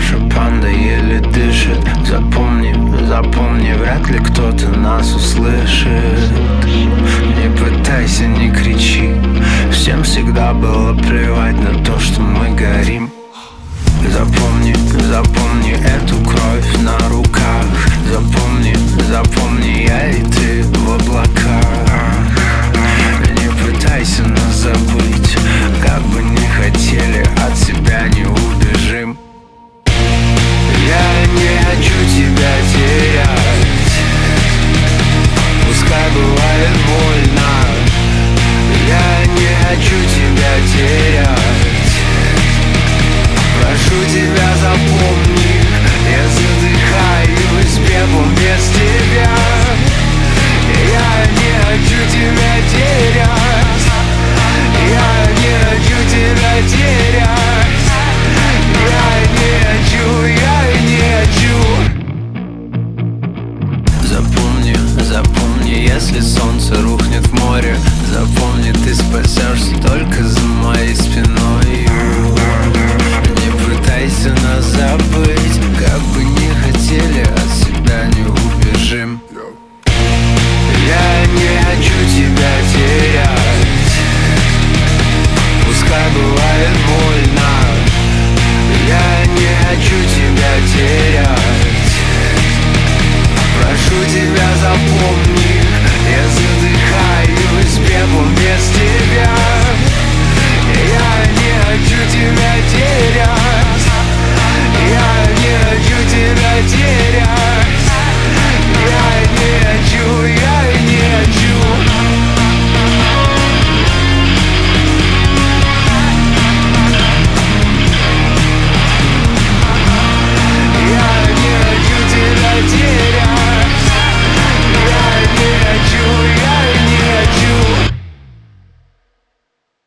наша панда еле дышит. Запомни, запомни, вряд ли кто-то нас услышит. Не пытайся, не кричи. Всем всегда было плевать на то, что мы горим.